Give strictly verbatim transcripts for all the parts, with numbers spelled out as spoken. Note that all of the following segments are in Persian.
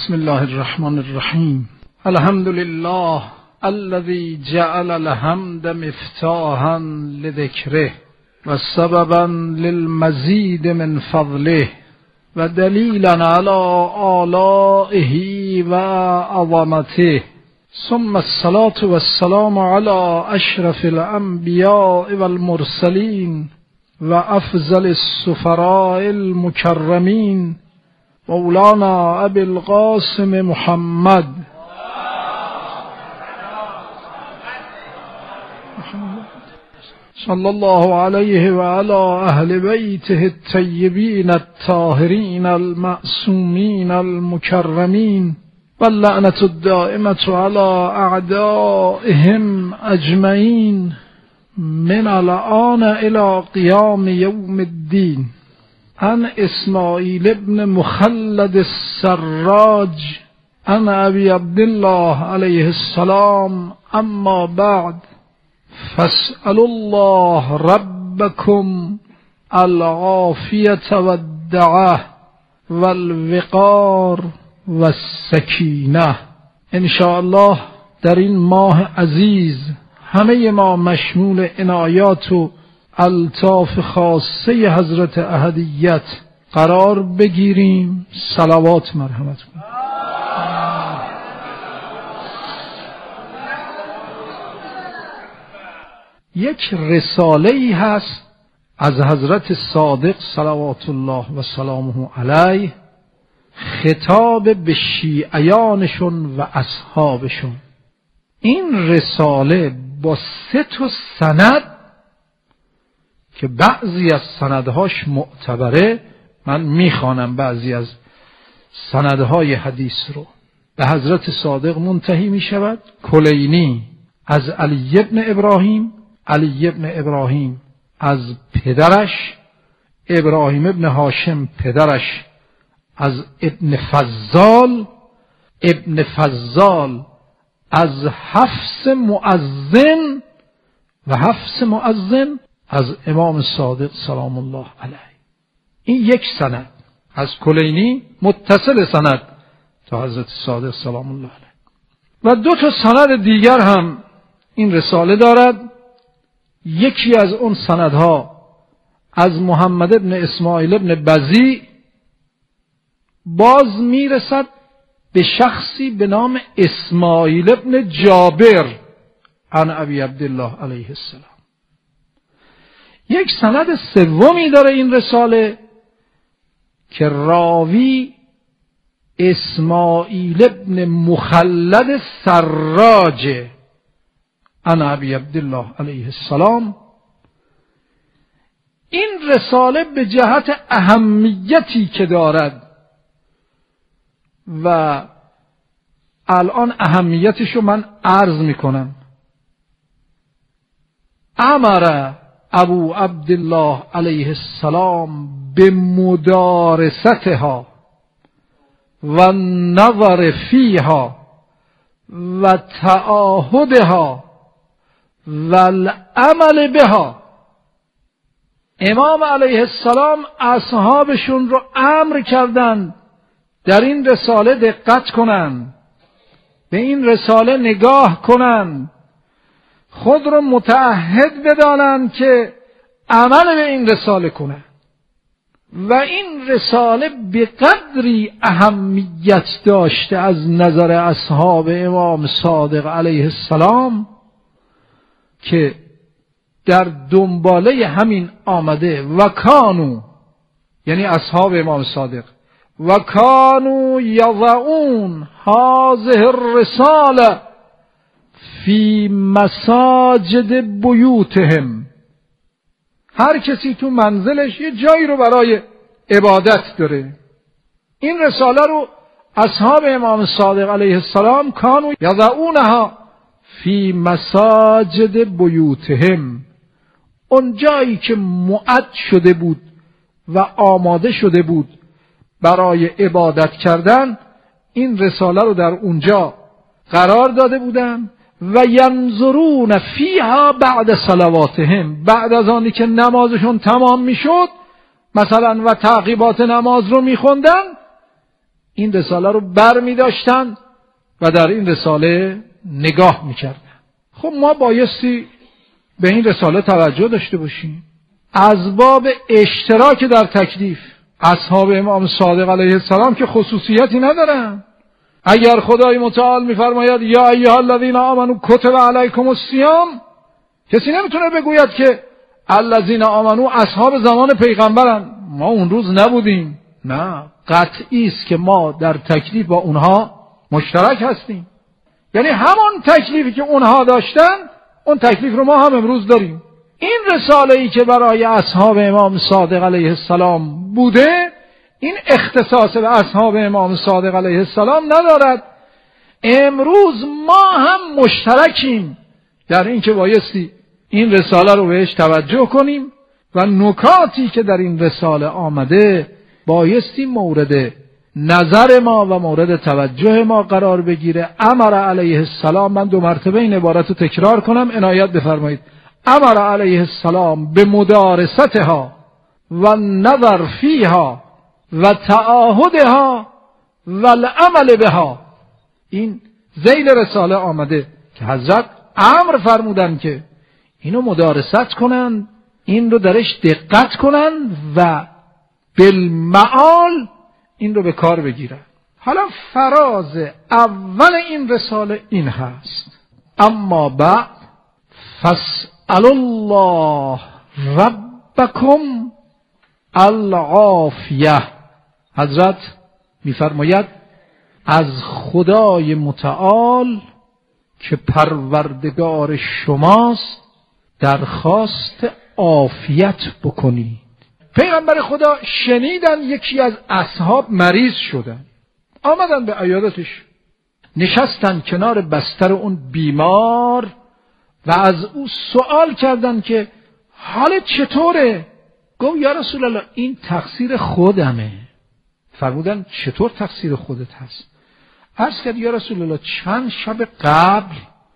بسم الله الرحمن الرحیم. الحمد لله الذي جعل الحمد مفتاحا لذکره و سببا للمزید من فضله و دلیلا علی آلائه و عظمته، ثم الصلاة والسلام علی اشرف الانبیاء والمرسلین و افضل السفراء المکرمین مولانا ابی القاسم محمد صلی الله علیه و علی اهل بیته الطیبین الطاهرین المعصومین المکرمین واللعنة الدائمة على اعدائهم اجمعین من الآن الى قیام یوم الدین. عن اسماعیل ابن مخلد السراج عن ابی عبدالله علیه السلام اما بعد فاسألوا الله ربكم العافیة والدعاء والوقار والسکینه. انشاءالله در این ماه عزیز همه ما مشمول عنایات و الطاف خاصه حضرت احدیت قرار بگیریم. صلوات مرحمت کنیم. یک رساله ای هست از حضرت صادق صلوات الله و سلامه علیه خطاب به شیعیانشون و اصحابشون. این رساله با سه تا سند که بعضی از سندهاش معتبره، من میخوانم بعضی از سندهای حدیث رو، به حضرت صادق منتهی میشود. کلینی از علی ابن ابراهیم، علی ابن ابراهیم از پدرش، ابراهیم ابن هاشم پدرش از ابن فضال، ابن فضال از حفص مؤذن و حفص مؤذن از امام صادق سلام الله علیه. این یک سند از کلینی متصل سند تا حضرت صادق سلام الله علیه. و دو تا سند دیگر هم این رساله دارد. یکی از اون سندها از محمد ابن اسماعیل ابن بزی باز میرسد به شخصی به نام اسماعیل ابن جابر عن ابی عبدالله علیه السلام. یک سند سومی داره این رساله که راوی اسماعیل ابن مخلد سراج عن ابی عبدالله علیه السلام. این رساله به جهت اهمیتی که دارد و الان اهمیتشو من عرض میکنم. امر ابو عبدالله علیه السلام به مدارستها و نظر فیها و تعاهدها و العمل بها. امام علیه السلام اصحابشون رو امر کردند در این رساله دقت کنند، به این رساله نگاه کنند، خود رو متعهد بدانند که عمل به این رساله کنند. و این رساله به قدری اهمیت داشته از نظر اصحاب امام صادق علیه السلام که در دنباله همین آمده و کانو، یعنی اصحاب امام صادق، و کانو یضعون هذه الرساله فی مساجد بیوتهم. هر کسی تو منزلش یه جایی رو برای عبادت داره. این رساله رو اصحاب امام صادق علیه السلام کانو یضعونها فی مساجد بیوتهم، اون جایی که معد شده بود و آماده شده بود برای عبادت کردن، این رساله رو در اونجا قرار داده بودن. و ینظرون فیها بعد صلواتهم، بعد از آنی که نمازشون تمام میشد مثلا و تعقیبات نماز رو میخوندن، این رساله رو بر می داشتن و در این رساله نگاه می کردن. خب ما بایستی به این رساله توجه داشته باشیم. از باب اشتراک در تکلیف، اصحاب امام صادق علیه السلام که خصوصیتی ندارن. اگر خدای متعال میفرماید یا ایها الذین آمنوا کتب علیکم الصیام، کسی نمیتونه بگوید که الذین آمنوا اصحاب زمان پیغمبرن، ما اون روز نبودیم. نه، قطعی است که ما در تکلیف با اونها مشترک هستیم. یعنی همون تکلیفی که اونها داشتن، اون تکلیف رو ما هم امروز داریم. این رساله ای که برای اصحاب امام صادق علیه السلام بوده، این اختصاص به اصحاب امام صادق علیه السلام ندارد. امروز ما هم مشترکیم در این که بایستی این رساله رو بهش توجه کنیم و نکاتی که در این رساله آمده بایستی مورد نظر ما و مورد توجه ما قرار بگیره. امر علیه السلام، من دو مرتبه این عبارت رو تکرار کنم، عنایت بفرمایید. امر علیه السلام به مدارستها و نظر فیها و تعاهدها و العمل بها. این ذیل رساله آمده که حضرت امر فرمودن که اینو مدارست کنن، این رو درش دقت کنن و بالمعال این رو به کار بگیرن. حالا فراز اول این رساله این هست: اما بعد فاسألوا الله ربکم العافیه. حضرت میفرماید از خدای متعال که پروردگار شماست درخواست عافیت بکنید. پیغمبر خدا شنیدن یکی از اصحاب مریض شدن، آمدن به عیادتش، نشستن کنار بستر اون بیمار و از او سوال کردن که حالت چطوره؟ گفت یا رسول الله این تقصیر خودمه. فرمودن چطور تقصیر خودت هست؟ عرض کرد یا رسول الله چند شب قبل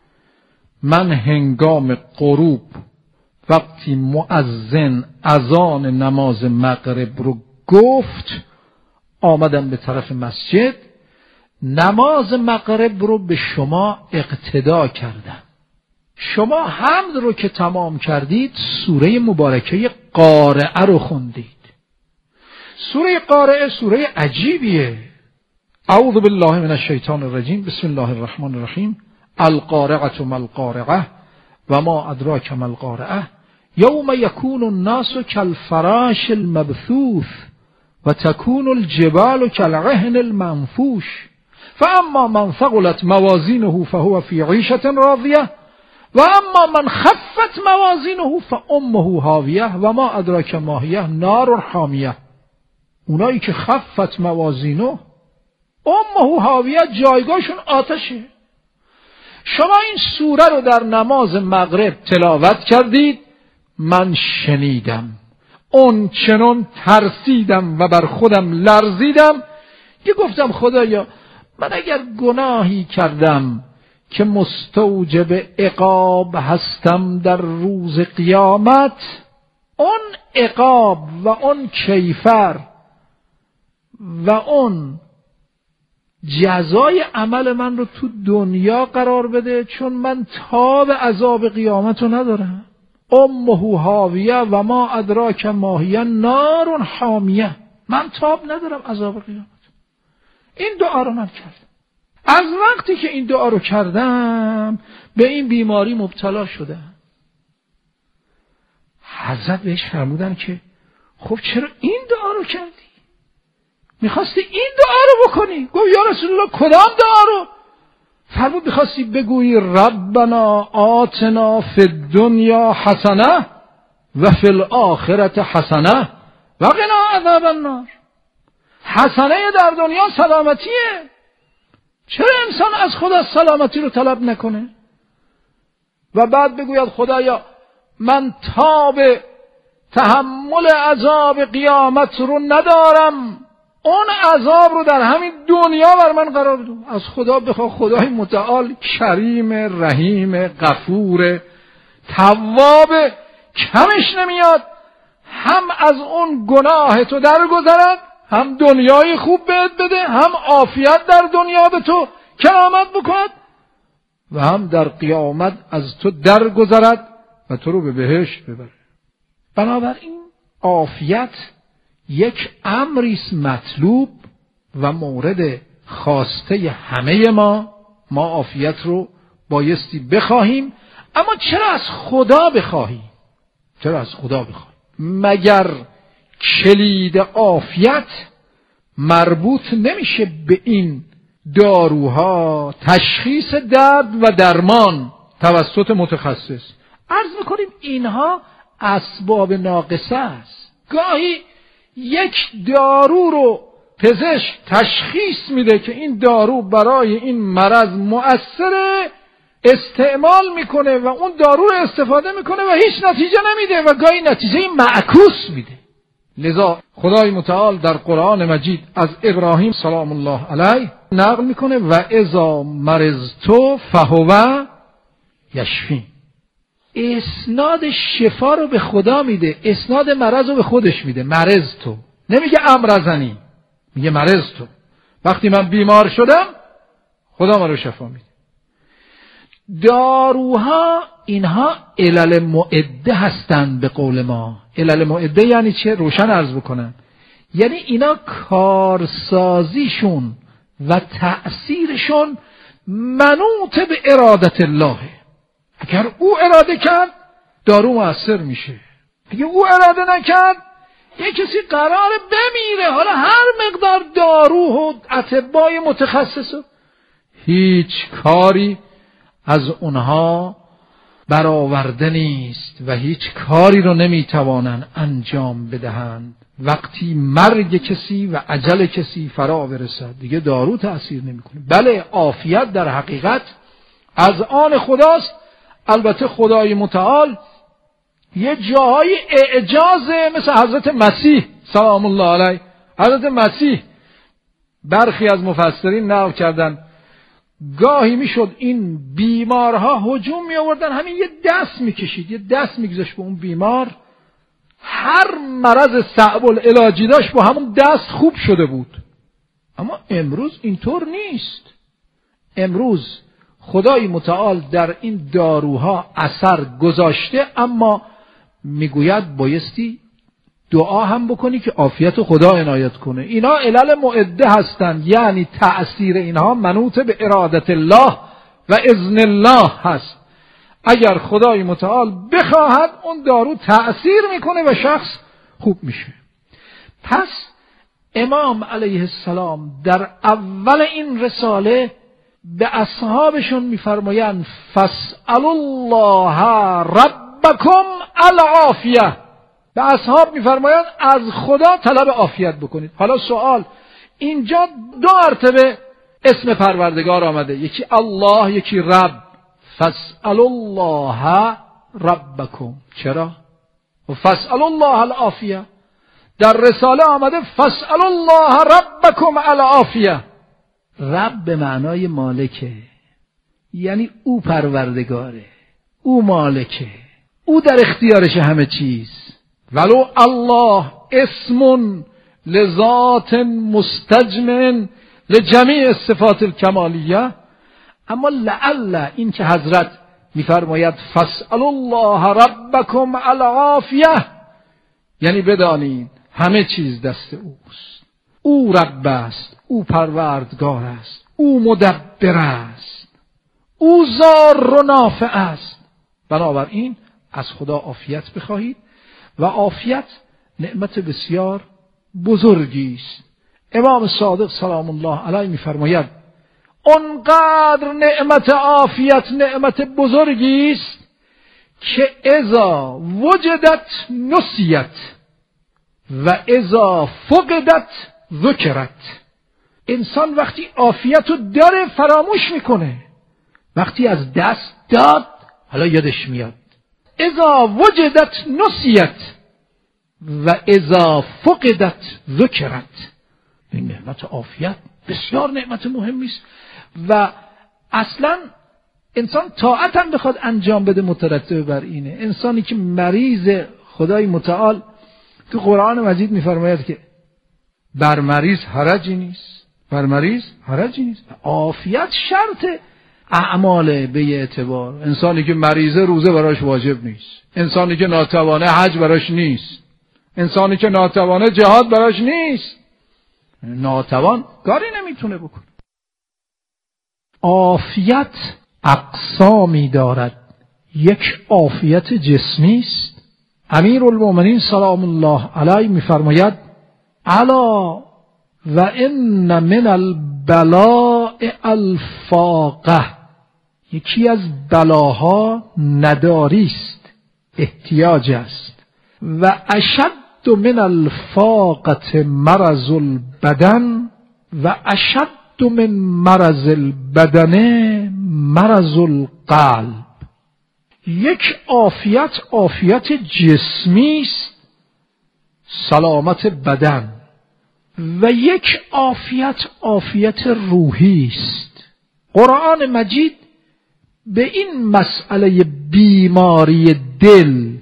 من هنگام غروب وقتی مؤذن اذان نماز مغرب رو گفت آمدم به طرف مسجد، نماز مغرب رو به شما اقتدا کردم. شما حمد رو که تمام کردید سوره مبارکه قارعه رو خوندید. سوره قارعه سوره عجیبیه. اعوذ بالله من الشیطان الرجیم، بسم الله الرحمن الرحیم. القارعه ما القارعه و ما ادراک ما القارعه یوم یکون الناس کالفراش المبثوث و تکون الجبال کالعهن المنفوش فاما من ثقلت موازینه فهو فی عیشة راضیه و اما من خفت موازینه فامه هاویه و ما ادراک ما هیه نار حامیه. اونایی که خفت موازینه امه هاویه جایگاهشون آتشه. شما این سوره رو در نماز مغرب تلاوت کردید، من شنیدم، اون چنان ترسیدم و بر خودم لرزیدم که گفتم خدایا من اگر گناهی کردم که مستوجب عقاب هستم در روز قیامت، اون عقاب و اون کیفر و اون جزای عمل من رو تو دنیا قرار بده، چون من تاب عذاب قیامت رو ندارم. امه هاویه و ما ادراک ما هیه نار حامیه. من تاب ندارم عذاب قیامت. این دعا رو من کردم. از وقتی که این دعا رو کردم به این بیماری مبتلا شدم. حضرت بهش فرمودن که خب چرا این دعا رو کردی؟ میخواستی این دعا رو بکنی؟ گفت یا رسول الله کدام دعا رو؟ فرمود میخواستی بگویی ربنا آتنا فی الدنیا حسنه و فی الاخرت حسنه و قنا عذاب النار. حسنه در دنیا سلامتیه. چرا انسان از خدا سلامتی رو طلب نکنه و بعد بگوید خدایا من تاب تحمل عذاب قیامت رو ندارم، اون عذاب رو در همین دنیا بر من قرار بده. از خدا بخوا. خدای متعال کریم، رحیم، غفور، تواب، کمش نمیاد، هم از اون گناه تو درگذرد هم دنیای خوب بهت بده، هم عافیت در دنیا به تو کرامت بکند و هم در قیامت از تو درگذرد و تو رو به بهشت ببره. بنابراین عافیت یک امری است مطلوب و مورد خواسته همه ما. ما عافیت رو بایستی بخواهیم، اما چرا از خدا بخواهیم؟ چرا از خدا بخواهیم؟ مگر کلید عافیت مربوط نمیشه به این داروها، تشخیص درد و درمان توسط متخصص؟ عرض میکنیم اینها اسباب ناقصه است. گاهی یک دارو رو پزشک تشخیص میده که این دارو برای این مرض مؤثره، استعمال میکنه و اون دارو رو استفاده میکنه و هیچ نتیجه نمیده و گاهی نتیجه معکوس میده. لذا خدای متعال در قرآن مجید از ابراهیم سلام الله علیه نقل میکنه و اذا مرضت فهو یشفین. اسناد شفا رو به خدا میده، اسناد مرض رو به خودش میده. مرضت، نمیگه امرضنی، میگه مرضت. وقتی من بیمار شدم خدا من رو شفا میده. داروها اینها علل معده هستند به قول ما. علل معده یعنی چه؟ روشن عرض بکنم. یعنی اینا کارسازیشون و تأثیرشون منوط به ارادت الله. اگر او اراده کرد دارو مؤثر میشه، اگه او اراده نکرد یه کسی قراره بمیره. حالا هر مقدار دارو و اطبای متخصص هیچ کاری از اونها برآورده نیست و هیچ کاری رو نمیتوانند انجام بدهند. وقتی مرگ کسی و اجل کسی فرا برسد دیگه دارو تأثیر نمیکنه. بله عافیت در حقیقت از آن خداست. البته خدای متعال یه جاهای اعجازه، مثل حضرت مسیح سلام الله علیه. حضرت مسیح برخی از مفسرین نقل کردن گاهی میشد این بیمارها هجوم می آوردن، همین یه دست میکشید، یه دست میگذاشت به اون بیمار، هر مرض صعب العلاجی داشت با همون دست خوب شده بود. اما امروز اینطور نیست. امروز خدای متعال در این داروها اثر گذاشته، اما میگوید بایستی دعا هم بکنی که عافیت خدا عنایت کنه. اینا علل معده هستند، یعنی تأثیر اینها منوط به ارادت الله و اذن الله هست. اگر خدای متعال بخواهد اون دارو تأثیر میکنه و شخص خوب میشه. پس امام علیه السلام در اول این رساله به اصحابشون میفرمایند فاسألوا الله ربکم العافیه. به اصحاب میفرمایند از خدا طلب عافیت بکنید. حالا سوال، اینجا دو مرتبه اسم پروردگار آمده، یکی الله یکی رب. فاسألوا الله ربکم. چرا؟ و فاسألوا الله العافیه. در رساله آمده فاسألوا الله ربکم العافیه. رب به معنای مالکه، یعنی او پروردگاره، او مالکه، او در اختیارش همه چیز. ولو الله اسم لذات مستجمع لجمیع صفات الکمالیه، اما لعل این که حضرت میفرماید فاسألوا الله ربکم العافیه، یعنی بدانید همه چیز دست اوست. او رب است، او پروردگار است، او مدبر است، او ضار و نافع است. بنابراین از خدا عافیت بخواهید و عافیت نعمت بسیار بزرگی است. امام صادق سلام الله علیه میفرماید اونقدر نعمت عافیت نعمت بزرگی است که اذا وجدت نسیت و اذا فقدت ذکرت. انسان وقتی عافیت رو داره فراموش میکنه، وقتی از دست داد حالا یادش میاد. اذا وجدت نسیت و اذا فقدت ذکرت. این نعمت عافیت بسیار نعمت مهمی است و اصلا انسان طاعت هم بخواد انجام بده مترتب بر اینه. انسانی که مریض، خدای متعال تو قرآن مجید میفرماید که بر مریض حرجی نیست، بر مریض حرجی نیست. عافیت شرط اعمال به اعتبار. انسانی که مریضه روزه براش واجب نیست، انسانی که ناتوانه حج براش نیست، انسانی که ناتوانه جهاد براش نیست. ناتوان کاری نمیتونه بکنه. عافیت اقسامی دارد. یک عافیت جسمی است. امیرالمومنین سلام الله علیه میفرماید الا و ان من البلاء الفاقه، یکی از بلاها نداری است، احتیاج است. و اشد من الفاقه مرض البدن و اشد من مرض البدن مرض القلب. یک عافیت عافیت جسمی است، سلامت بدن، و یک عافیت عافیت روحی است. قرآن مجید به این مسئله بیماری دل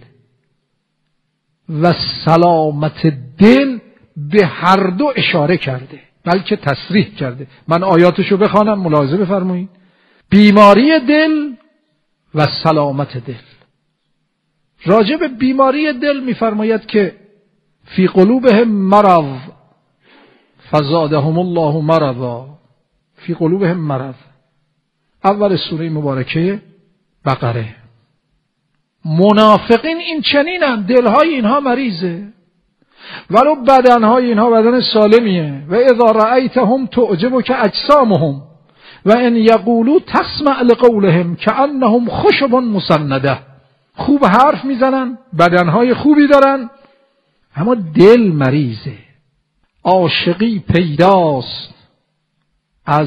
و سلامت دل به هر دو اشاره کرده، بلکه تصریح کرده. من آیاتشو بخوانم ملاحظه بفرمایید. بیماری دل و سلامت دل. راجع به بیماری دل میفرماید که فی قلوبهم مرض فزادهم الله مرضا. فی قلوبهم مرض، اول سوره مبارکه بقره. منافقین این چنینن، دلهای اینها مریضه، ولو بدنهای اینها بدن سالمیه. و اذا رأیتهم تعجبک اجسامهم و ان یقولوا تسمع لقولهم کأنهم خشب مسنده. خوب حرف میزنن، بدنهای خوبی دارن، اما دل مریضه. عاشقی پیداست از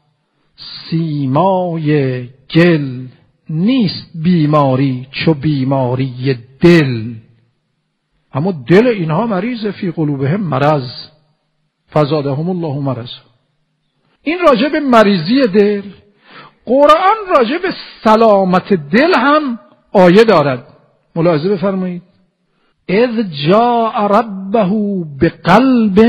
سیمای گل، نیست بیماری چو بیماری دل. اما دل اینها مریضه. فی قلوبهم مرض فزادهم الله مرض. این راجع به مریضی دل. قرآن راجع به سلامت دل هم آیه دارد. ملاحظه بفرمایید. اذ جاء ربه بقلب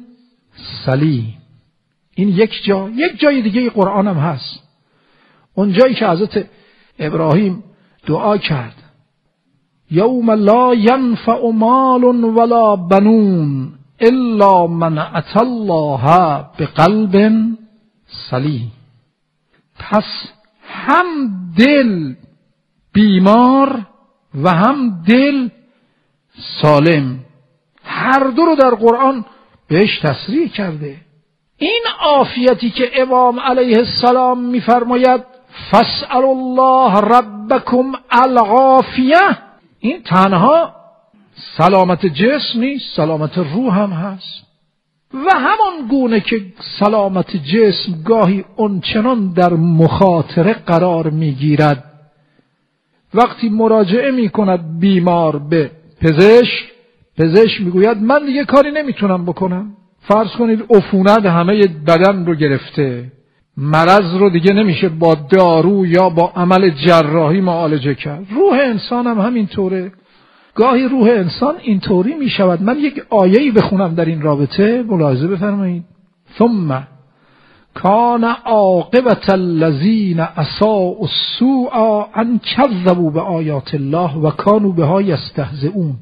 سلیم. این یک جا. یک جای دیگه قرآن هم هست، اون جایی که حضرت ابراهیم دعا کرد یوم لا ینفع مال ولا بنون الا من اتى الله بقلب سلیم. پس هم دل بیمار و هم دل سالم، هر دو رو در قرآن بهش تصریح کرده. این عافیتی که امام علیه السلام میفرماید فاسألوا الله ربکم العافیه، این تنها سلامت جسم نیست، سلامت روح هم هست. و همان گونه که سلامت جسم گاهی اونچنان در مخاطره قرار میگیرد وقتی مراجعه میکند بیمار به پزشک، پزشک میگوید من دیگه کاری نمیتونم بکنم. فرض کنید عفونت همه بدن رو گرفته، مرض رو دیگه نمیشه با دارو یا با عمل جراحی معالجه کرد. روح انسان هم همینطوره. گاهی روح انسان اینطوری میشود. من یک آیه‌ای بخونم در این رابطه، ملاحظه بفرمایید. ثم کان عاقبت الذین اساءوا السوء ان کذبوا بآیات الله و کانوا بها یستهزئون.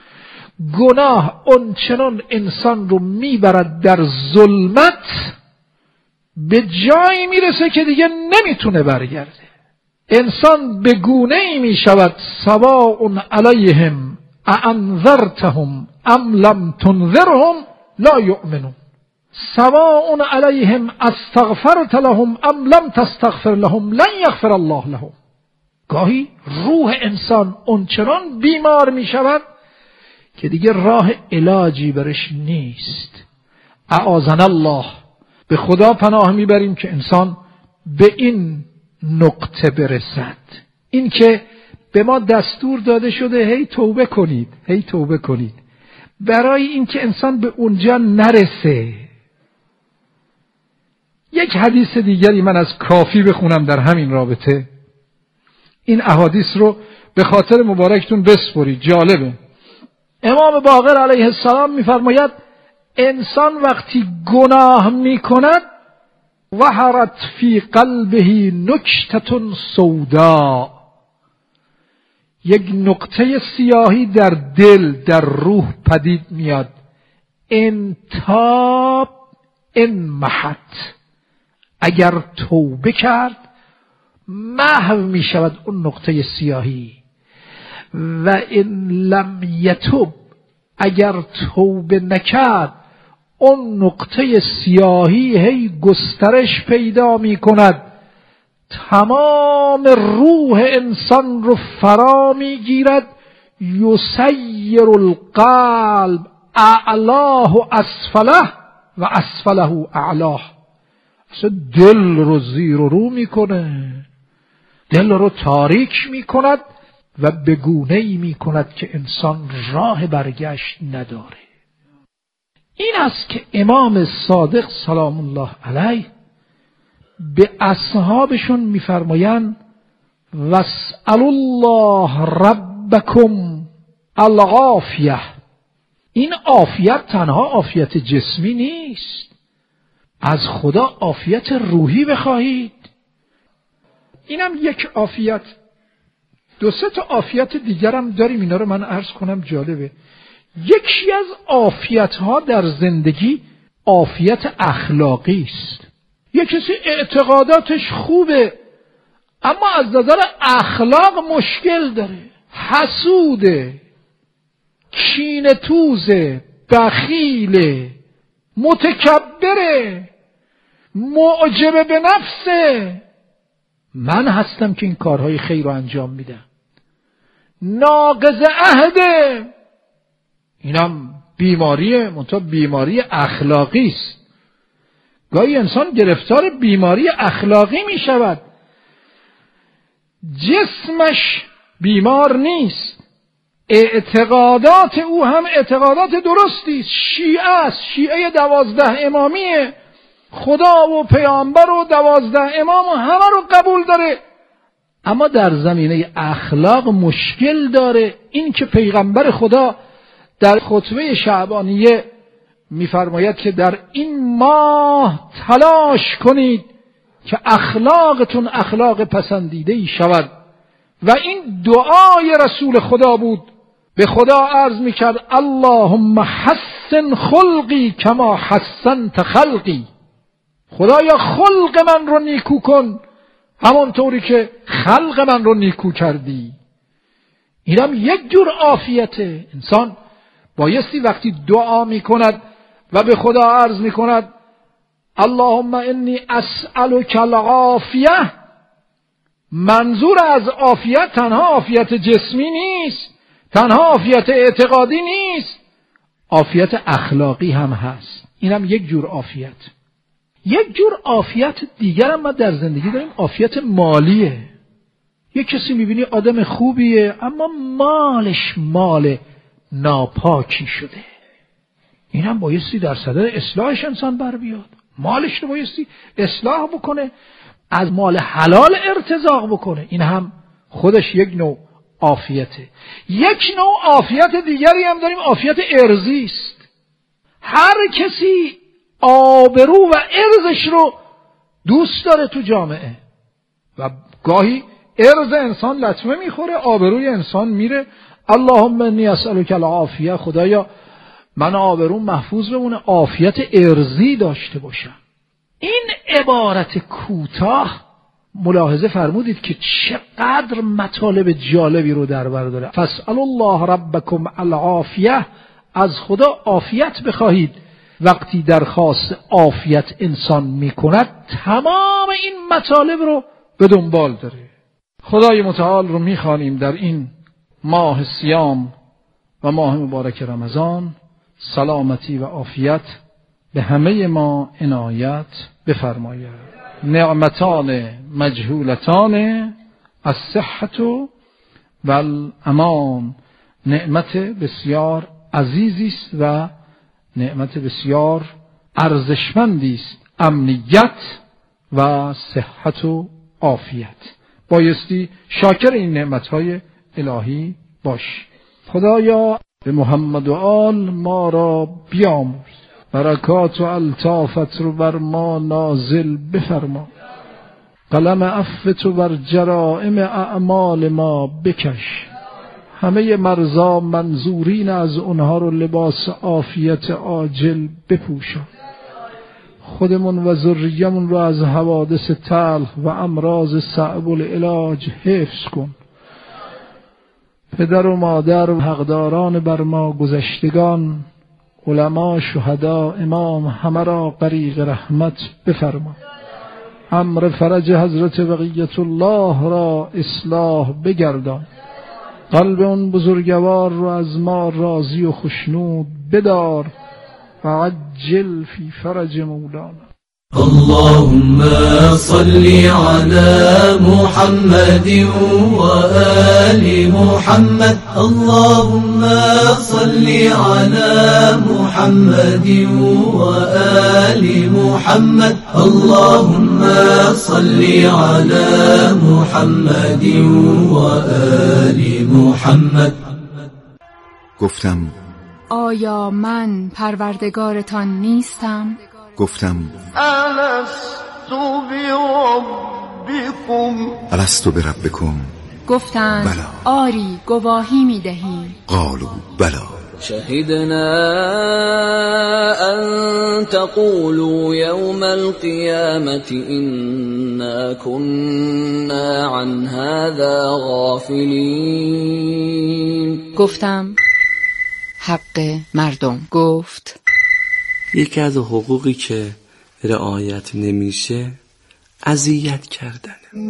گناه اونچنان انسان رو میبرد در ظلمت به جایی میرسه که دیگه نمیتونه برگرده. انسان به گونه ای میشود سواء علیهم اانذرتهم ام لم تنذرهم لا یؤمنون. سواء علیهم استغفرت لهم ام لم تستغفر لهم لن یغفر الله لهم. گاهی روح انسان اونچنان بیمار میشود که دیگه راه علاجی برش نیست. اعاذنا الله. به خدا پناه میبریم که انسان به این نقطه برسد. این که به ما دستور داده شده هی توبه کنید، هی توبه کنید، برای این که انسان به اونجا نرسه. یک حدیث دیگری من از کافی بخونم در همین رابطه. این احادیث رو به خاطر مبارکتون بسپرید، جالبه. امام باقر علیه السلام میفرماید انسان وقتی گناه میکند وحرت فی قلبه نکتة سودا، یک نقطه سیاهی در دل، در روح پدید میاد. ان تاب ان محت، اگر توبه کرد محو می شود اون نقطه سیاهی، و ان لم یتوب، اگر توبه نکرد اون نقطه سیاهی هی گسترش پیدا می کند، تمام روح انسان رو فرا می گیرد. یسیر القلب اعلاه و اسفله و اسفله اعلاه، اصلا دل رو زیر و رو می کنه، دل رو تاریک می کند و به گونه‌ای می کند که انسان راه برگشت نداره. این است که امام صادق سلام الله علیه به اصحابشون میفرمایند واسألوا الله ربکم العافیه. این عافیت تنها عافیت جسمی نیست، از خدا عافیت روحی بخواهید. اینم یک عافیت. دو سه تا عافیت دیگرم داریم، اینا رو من عرض کنم، جالبه. یکی از عافیت ها در زندگی عافیت اخلاقی است. یک کسی اعتقاداتش خوبه اما از نظر اخلاق مشکل داره، حسوده، کینه‌توزه، بخیله، متکبره، معجب به نفسه. من هستم که این کارهای خیر رو انجام میدم. ناقض عهده، اینم بیماریه، منتها بیماری اخلاقی است. گاهی انسان گرفتار بیماری اخلاقی می شود، جسمش بیمار نیست، اعتقادات او هم اعتقادات درستی است، شیعه است، شیعه دوازده امامیه، خدا و پیامبر و دوازده امام و همه رو قبول داره، اما در زمینه اخلاق مشکل داره. این که پیغمبر خدا در خطبه شعبانیه میفرماید که در این ماه تلاش کنید که اخلاقتون اخلاق پسندیده‌ای شود، و این دعای رسول خدا بود. به خدا عرض میکرد اللهم حسن خلقی کما حسنت خلقی، خدایا خلق من رو نیکو کن همانطوری که خلق من رو نیکو کردی. اینم یک جور عافیته. انسان بایستی وقتی دعا میکند و به خدا عرض میکند اللهم انی اسألک العافیه، منظور از عافیت تنها عافیت جسمی نیست، تنها عافیت اعتقادی نیست، عافیت اخلاقی هم هست. اینم یک جور عافیت. یک جور عافیت دیگر هم ما در زندگی داریم، عافیت مالیه. یک کسی میبینی آدم خوبیه اما مالش مال ناپاکی شده، این هم بایستی در صدر اصلاحش انسان بر بیاد. مالش رو بایستی اصلاح بکنه، از مال حلال ارتزاق بکنه. این هم خودش یک نوع عافیته. یک نوع عافیت دیگری هم داریم، عافیت ارضی است. هر کسی آبرو و ارزش رو دوست داره تو جامعه، و گاهی ارز انسان لطمه میخوره، آبروی انسان میره. اللهم انی اسألک العافیه، خدایا من آبروم محفوظ بمونه، عافیت ارضی داشته باشم. این عبارت کوتاه ملاحظه فرمودید که چقدر مطالب جالبی رو در بر داره. فاسألوا الله ربکم العافیه، از خدا عافیت بخواهید. وقتی درخواست عافیت انسان میکند تمام این مطالب رو به دنبال داره. خدای متعال رو میخوانیم در این ماه صیام و ماه مبارک رمضان سلامتی و عافیت به همه ما عنایت بفرماید. نعمتان مجهولتان الصحة و الامان، نعمت بسیار عزیزی است و نعمت بسیار ارزشمندی است، امنیت و صحت و عافیت. بایستی شاکر این نعمتهای الهی باش. خدایا به محمد و آل ما را بیامرز و برکات و الطافت رو بر ما نازل بفرما. قلم عفو تو بر جرائم اعمال ما بکش. همه مرزا منظورین از اونها رو لباس عافیت عاجل بپوشان. خودمون و ذریه‌مون رو از حوادث تلخ و امراض صعب العلاج حفظ کن. پدر و مادر و حقداران بر ما گذشتگان، علما، شهدا، امام، همه را غریق رحمت بفرما. امر فرج حضرت بقیت الله را اصلاح بگردان. قلب اون بزرگوار رو از ما راضی و خشنود بدار. وعجل فی فرج مولانا. اللهم صل على محمد وآل محمد. اللهم صل على محمد وآل محمد. اللهم صل على محمد وآل محمد. گفتم آیا من پروردگارتان نیستم؟ گفتم الست بربکم الست بربکم. گفتند بلا. آری گواهی می دهیم. قالوا بلا. شهدنا أن تقولوا يوم القيامة إنا كنا عن هذا غافلين. گفتم حق مردم. گفت یکی از حقوقی که رعایت نمیشه اذیت کردنه.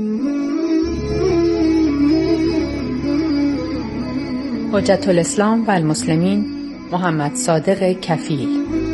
حجت الاسلام و المسلمین محمد صادق کفیل.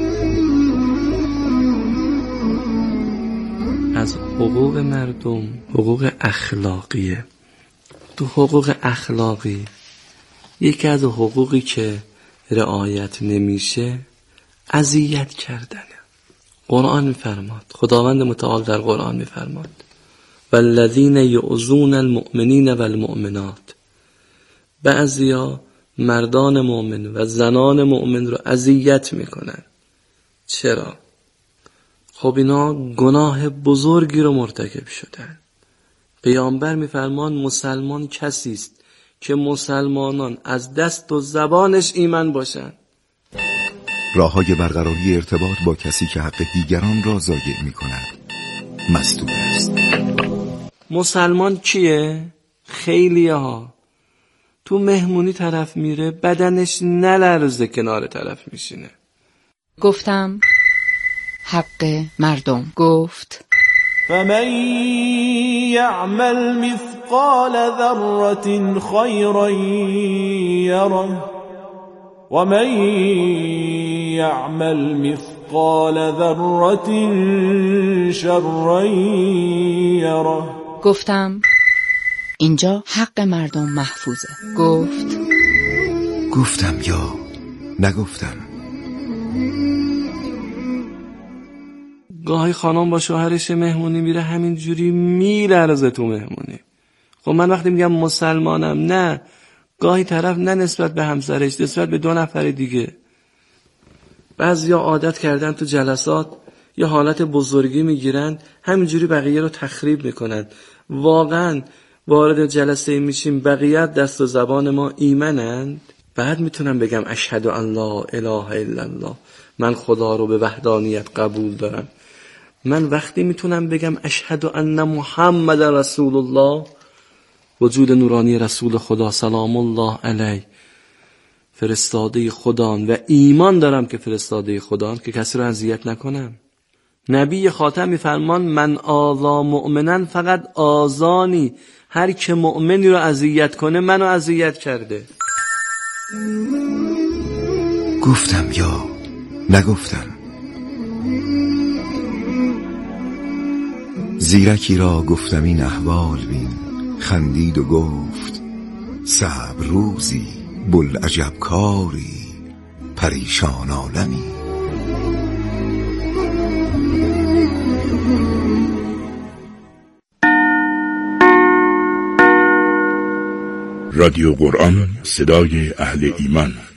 از حقوق مردم حقوق اخلاقیه. تو حقوق اخلاقی یکی از حقوقی که رعایت نمیشه اذیت کردنه. قرآن میفرماد، خداوند متعال در قرآن میفرماد والذین یؤذون المؤمنین والمؤمنات. بعضیا مردان مؤمن و زنان مؤمن رو اذیت میکنن. چرا؟ خب اینا گناه بزرگی رو مرتکب شدن. پیامبر میفرمان مسلمان کسی است که مسلمانان از دست و زبانش ایمن باشن. راه‌های برقراری ارتباط با کسی که حق دیگران را ضایع می‌کند مستور است. مسلمان کیه؟ خیلی‌ها تو مهمونی طرف میره بدنش نلرزه کنار طرف میشینه. گفتم حق مردم. گفت فمن يعمل مثقال ذرة خيرا يره ومن يعمل مثقال ذرة شرا يره. گفتم اینجا حق مردم محفوظه. گفت گفتم یا نگفتم. گاهی خانم با شوهرش مهمونی میره همین جوری میلرزه تو مهمونی. خب من وقتی میگم مسلمانم، نه، گاهی طرف نه نسبت به همسرش، نسبت به دو نفر دیگه. بعضیا عادت کردن تو جلسات یه حالت بزرگی میگیرن همینجوری بقیه رو تخریب میکنن. واقعا وارد جلسه میشیم بقیه دست و زبان ما ایمنند. بعد میتونم بگم اشهد ان لا اله الا الله، من خدا رو به وحدانیت قبول دارم. من وقتی میتونم بگم اشهد ان محمد رسول الله، وجود نورانی رسول خدا سلام الله علیه فرستاده خدان و ایمان دارم که فرستاده خدان، که کسی رو اذیت نکنم. نبی خاتم میفرمان من آذا مؤمنن فقط آذانی، هر که مؤمنی رو اذیت کنه منو اذیت کرده. گفتم یا نگفتم. زیرکی را گفتم این احوال بین، خندید و گفت صبر روزی بوالعجب کاری پریشان عالمی. رادیو قرآن، صدای اهل ایمان.